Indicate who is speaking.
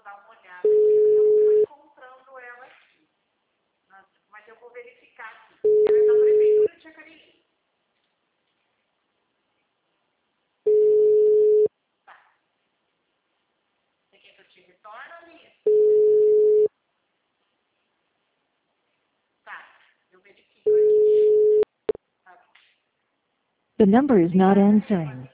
Speaker 1: dar uma olhada aqui, porque eu não estou encontrando ela aqui. Mas eu vou verificar aqui. Ela é da Prefeitura de Jacareí. Tá. Você quer que eu te retorne, Alice? Tá. Eu verifico aqui. Tá bom.
Speaker 2: The number is not answering.